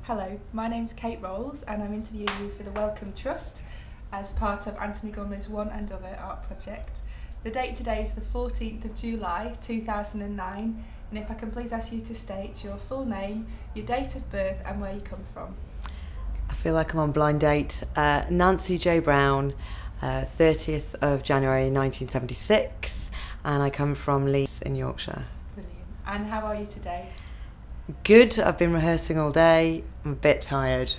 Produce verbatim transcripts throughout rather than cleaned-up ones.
Hello, my name's Kate Rolls and I'm interviewing you for the Wellcome Trust as part of Anthony Gormley's One and Other art project. The date today is the fourteenth of July two thousand nine, and if I can please ask you to state your full name, your date of birth and where you come from. I feel like I'm on blind date. Uh, Nancy J Brown, uh, thirtieth of January nineteen seventy-six, and I come from Leeds in Yorkshire. Brilliant. And how are you today? Good. I've been rehearsing all day. I'm a bit tired.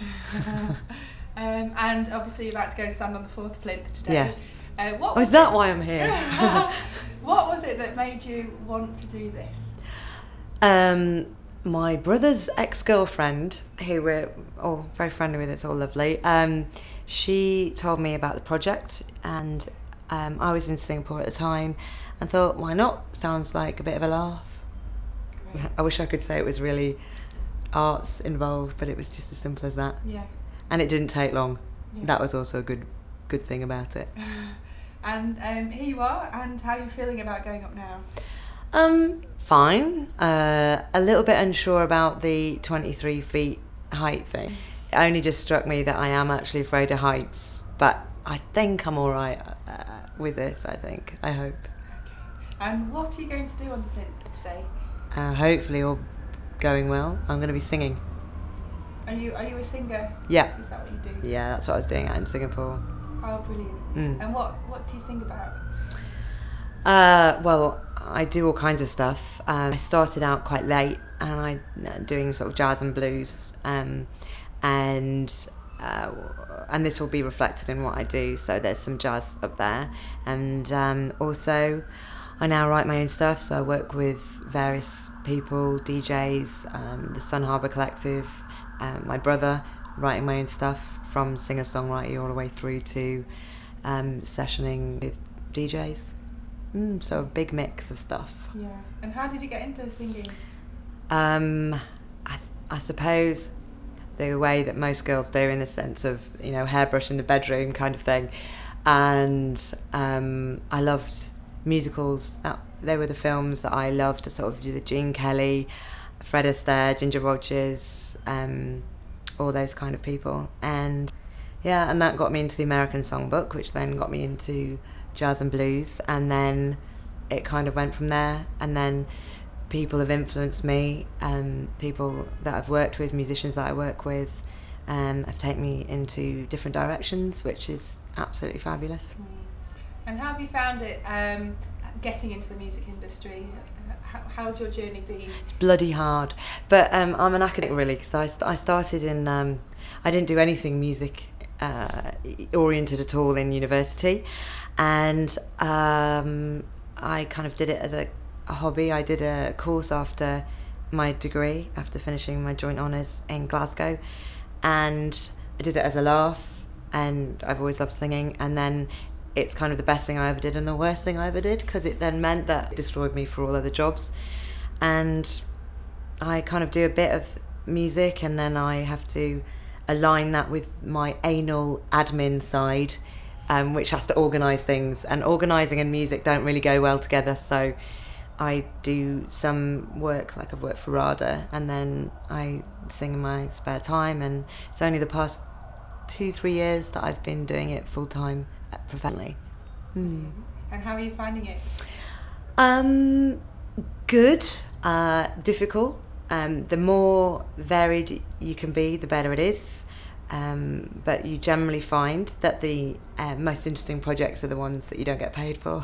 um, and obviously you're about to go and stand on the fourth plinth today. Yes. Uh, what Oh, is that why I'm here? What was it that made you want to do this? Um, my brother's ex-girlfriend, who we're all very friendly with, it's all lovely, um, she told me about the project, and um, I was in Singapore at the time and thought, why not? Sounds like a bit of a laugh. Great. I wish I could say it was really arts involved, but it was just as simple as that. Yeah. And it didn't take long. Yeah. That was also a good good thing about it. And um, here you are, and how are you feeling about going up now? Um, fine. Uh, a little bit unsure about the twenty-three feet height thing. It only just struck me that I am actually afraid of heights, but I think I'm all right uh, with this, I think. I hope. Okay. And what are you going to do on the plinth today? Uh, hopefully all going well. I'm going to be singing. Are you are you a singer? Yeah. Is that what you do? Yeah, that's what I was doing out in Singapore. Oh, brilliant. Mm. And what, what do you sing about? Uh, well, I do all kinds of stuff. Um, I started out quite late, and I uh, doing sort of jazz and blues, um, and uh, and this will be reflected in what I do. So there's some jazz up there, and um, also I now write my own stuff. So I work with various people, D Js, um, the Sun Harbour Collective, um, my brother, writing my own stuff from singer-songwriter all the way through to um, sessioning with D Js. Mm, so a big mix of stuff. Yeah. And how did you get into singing? Um, I, th- I suppose the way that most girls do, in the sense of, you know, hairbrush in the bedroom kind of thing. And um, I loved musicals. That, they were the films that I loved, to sort of do the Gene Kelly, Fred Astaire, Ginger Rogers, um, all those kind of people. And yeah, and that got me into the American Songbook, which then got me into jazz and blues, and then it kind of went from there. And then people have influenced me, um, people that I've worked with, musicians that I work with, um, have taken me into different directions, which is absolutely fabulous. And how have you found it um, getting into the music industry? How, how's your journey been? It's bloody hard, but um, I'm an academic really, because I, st- I started in, um, I didn't do anything music uh, oriented at all in university, and um, I kind of did it as a, a hobby. I did a course after my degree, after finishing my joint honours in Glasgow, and I did it as a laugh, and I've always loved singing. And then it's kind of the best thing I ever did and the worst thing I ever did, because it then meant that it destroyed me for all other jobs. And I kind of do a bit of music, and then I have to align that with my anal admin side, um, which has to organise things. And organising and music don't really go well together, so I do some work, like I've worked for RADA, and then I sing in my spare time. And it's only the past two, three years that I've been doing it full-time, professionally. Mm. And how are you finding it? Um, good, uh, difficult. Um, the more varied you can be, the better it is. Um, but you generally find that the uh, most interesting projects are the ones that you don't get paid for.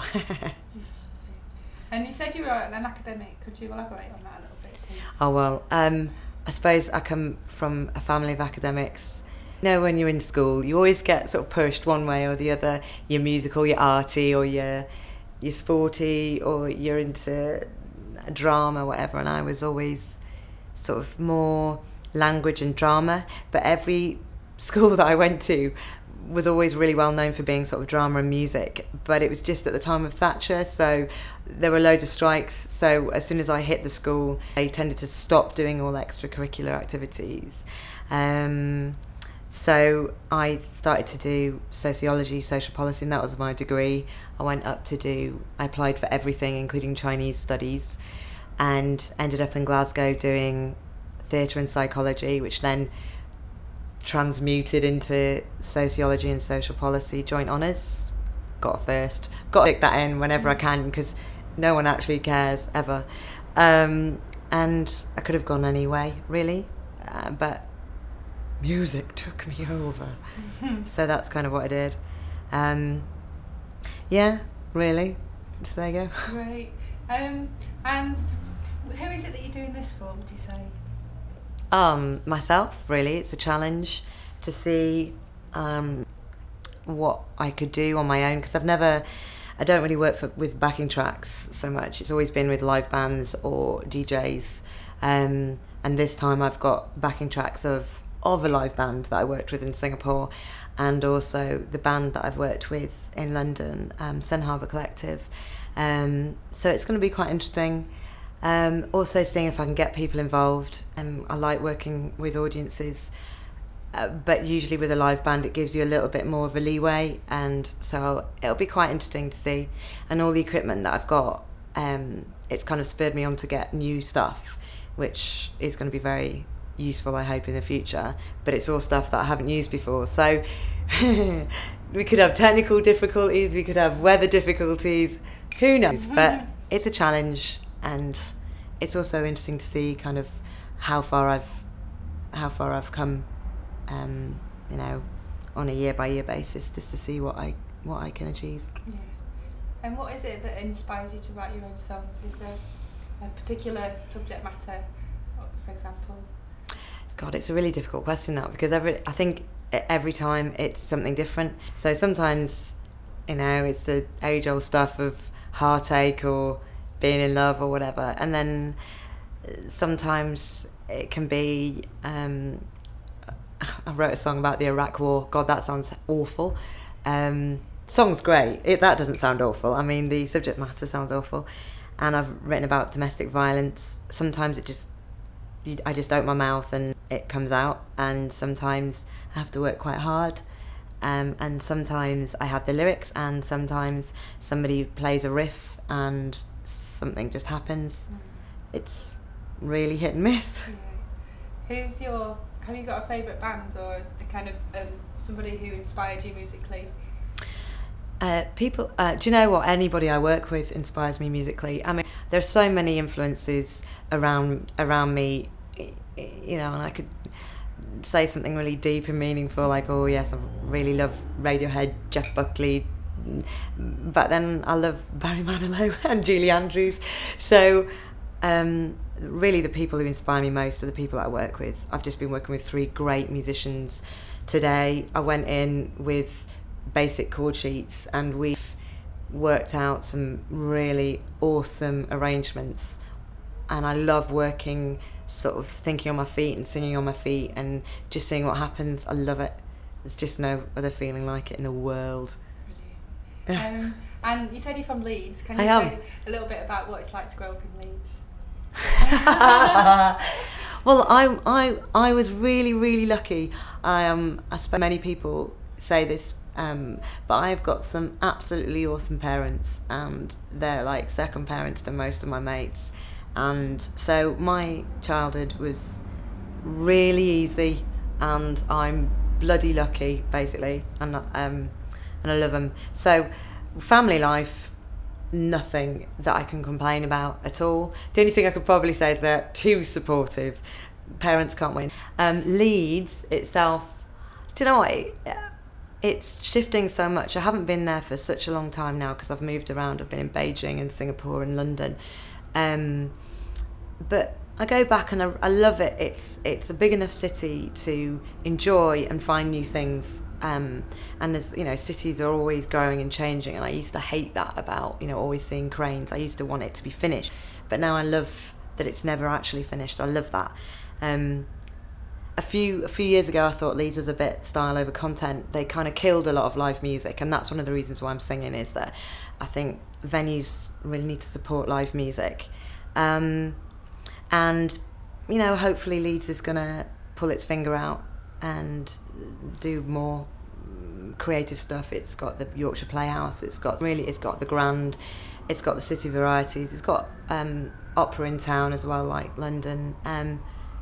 And you said you were an academic. Could you elaborate on that a little bit, please? Oh, well, um, I suppose I come from a family of academics. You know, when you're in school, you always get sort of pushed one way or the other. You're musical, you're arty, or you're, you're sporty, or you're into drama, whatever. And I was always sort of more language and drama. But every school that I went to was always really well known for being sort of drama and music. But it was just at the time of Thatcher, so there were loads of strikes. So as soon as I hit the school, I tended to stop doing all extracurricular activities. Um, so I started to do sociology, social policy, and that was my degree. I went up to do, I applied for everything, including Chinese studies, and ended up in Glasgow doing theatre and psychology, which then transmuted into sociology and social policy joint honours. Got a first. Got to stick that in whenever I can, because no one actually cares ever. Um, and I could have gone anyway, really, uh, but music took me over. So that's kind of what I did. Um, yeah, really. So there you go. Great. Um, and who is it that you're doing this for, would you say? Um, myself, really. It's a challenge to see um, what I could do on my own, because I've never, I don't really work for, with backing tracks so much. It's always been with live bands or D Js. Um, and this time I've got backing tracks of, of a live band that I worked with in Singapore, and also the band that I've worked with in London, um, Sen Harbour Collective. Um, so it's going to be quite interesting. Um, also seeing if I can get people involved. Um, I like working with audiences, uh, but usually with a live band it gives you a little bit more of a leeway, and so it'll be quite interesting to see. And all the equipment that I've got, um, it's kind of spurred me on to get new stuff, which is going to be very useful, I hope, in the future, but it's all stuff that I haven't used before. So we could have technical difficulties, we could have weather difficulties, who knows, but it's a challenge. And it's also interesting to see kind of how far I've how far I've come, um, you know, on a year by year basis, just to see what I what I can achieve. Yeah. And what is it that inspires you to write your own songs? Is there a particular subject matter, for example? God, it's a really difficult question, that, because every I think every time it's something different. So sometimes, you know, it's the age old stuff of heartache or being in love or whatever, and then sometimes it can be um, I wrote a song about the Iraq War. God, that sounds awful. Um, song's great, it, that doesn't sound awful. I mean, the subject matter sounds awful. And I've written about domestic violence. Sometimes it just I just open my mouth and it comes out, and sometimes I have to work quite hard. Um, and sometimes I have the lyrics, and sometimes somebody plays a riff and something just happens. Mm. It's really hit and miss. Yeah. Who's your, have you got a favourite band, or a kind of um, somebody who inspired you musically? Uh, people, uh, do you know what? Anybody I work with inspires me musically. I mean, there's so many influences around around me, you know, and I could say something really deep and meaningful, like, oh yes, I really love Radiohead, Jeff Buckley, but then I love Barry Manilow and Julie Andrews. So um, really the people who inspire me most are the people that I work with. I've just been working with three great musicians today. I went in with basic chord sheets and we've worked out some really awesome arrangements, and I love working sort of thinking on my feet and singing on my feet and just seeing what happens. I love it. There's just no other feeling like it in the world. Um, and you said you're from Leeds. Can you I say am. a little bit about what it's like to grow up in Leeds? Well, I I I was really really lucky. I um I suppose many people say this, um, but I've got some absolutely awesome parents, and they're like second parents to most of my mates. And so my childhood was really easy, and I'm bloody lucky, basically, and um. and I love them. So family life, nothing that I can complain about at all. The only thing I could probably say is they're too supportive. Parents can't win. Um, Leeds itself, do you know what? It's shifting so much. I haven't been there for such a long time now because I've moved around. I've been in Beijing and Singapore and London. Um, but I go back and I, I love it. It's it's a big enough city to enjoy and find new things. Um, and there's, you know, cities are always growing and changing, and I used to hate that about, you know, always seeing cranes. I used to want it to be finished, but now I love that it's never actually finished. I love that. Um, a few a few years ago, I thought Leeds was a bit style over content. They kind of killed a lot of live music, and that's one of the reasons why I'm singing, is that I think venues really need to support live music. Um, and, you know, hopefully Leeds is going to pull its finger out and do more creative stuff. It's got the Yorkshire Playhouse, it's got really it's got the Grand, it's got the City Varieties, it's got um, opera in town as well, like London. Um,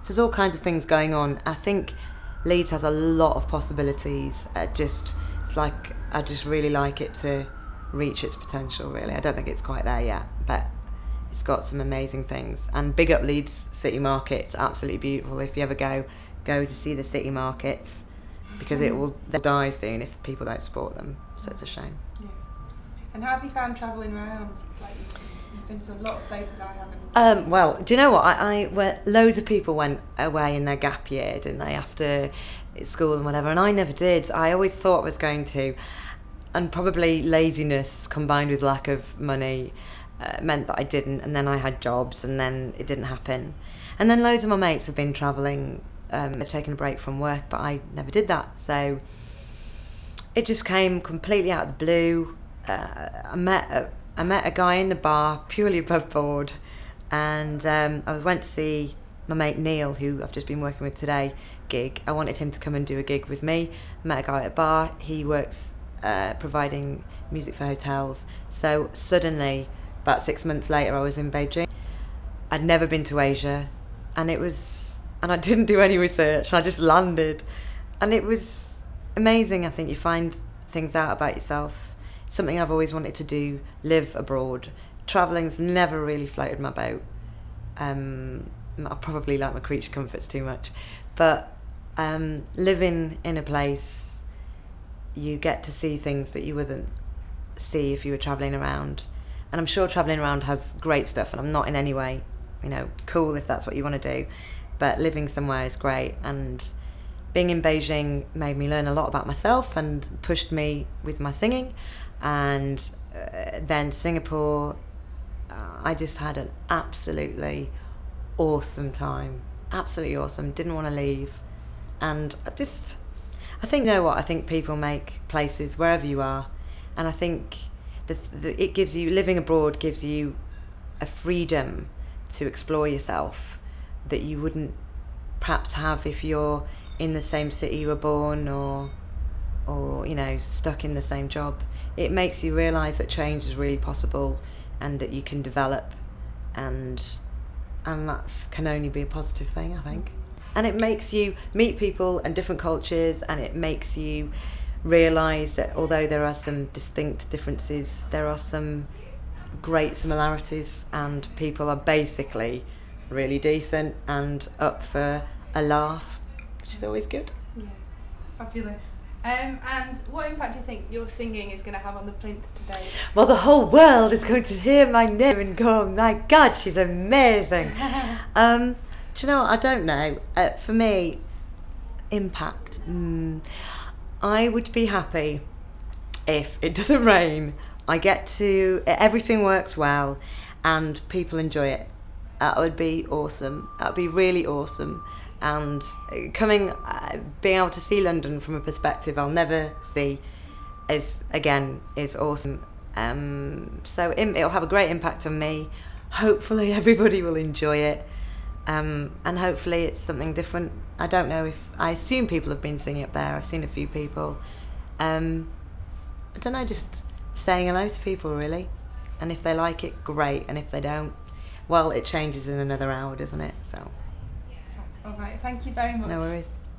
So there's all kinds of things going on. I think Leeds has a lot of possibilities. Uh, just it's like I just really like it to reach its potential. Really, I don't think it's quite there yet, but it's got some amazing things. And big up Leeds City Market. It's absolutely beautiful. If you ever go, go to see the city markets, because it will they'll die soon if people don't support them. So it's a shame. Yeah. And how have you found travelling around? Like you've been to a lot of places I haven't. Um, well, do you know what? I, I went, loads of people went away in their gap year, didn't they, after school and whatever, and I never did. I always thought I was going to, and probably laziness combined with lack of money uh, meant that I didn't, and then I had jobs, and then it didn't happen. And then loads of my mates have been travelling, um, they've taken a break from work, but I never did that, so it just came completely out of the blue. Uh, I met a, I met a guy in the bar, purely above board, and um, I went to see my mate Neil, who I've just been working with today, gig. I wanted him to come and do a gig with me. I met a guy at a bar. He works uh, providing music for hotels. So suddenly, about six months later, I was in Beijing. I'd never been to Asia, and it was, and I didn't do any research. I just landed, and it was amazing. I think you find things out about yourself. It's something I've always wanted to do, live abroad. Travelling's never really floated my boat. Um, I probably like my creature comforts too much, but um, living in a place, you get to see things that you wouldn't see if you were travelling around. And I'm sure travelling around has great stuff, and I'm not in any way, you know, cool if that's what you want to do, but living somewhere is great. And being in Beijing made me learn a lot about myself and pushed me with my singing. And uh, then Singapore, uh, I just had an absolutely awesome time. Absolutely awesome. Didn't want to leave. And I just, I think, you know what, I think people make places wherever you are. And I think the, the, it gives you, living abroad gives you a freedom to explore yourself that you wouldn't perhaps have if you're in the same city you were born, or or you know, stuck in the same job. It makes you realise that change is really possible, and that you can develop, and and that can only be a positive thing, I think. And it makes you meet people and different cultures, and it makes you realise that although there are some distinct differences, there are some great similarities, and people are basically really decent and up for a laugh, which is always good. Yeah, fabulous. Um, and what impact do you think your singing is going to have on the plinth today? Well, the whole world is going to hear my name and go, oh my God, she's amazing. um, do you know what? I don't know. Uh, for me, impact. Mm, I would be happy if it doesn't rain. I get to, everything works well and people enjoy it. That would be awesome. That would be really awesome. And coming, uh, being able to see London from a perspective I'll never see is, again, is awesome. Um, so it'll have a great impact on me. Hopefully everybody will enjoy it. Um, and hopefully it's something different. I don't know if, I assume people have been singing up there. I've seen a few people. Um, I don't know, just saying hello to people, really. And if they like it, great. And if they don't, well, it changes in another hour, doesn't it? So. All right, thank you very much. No worries.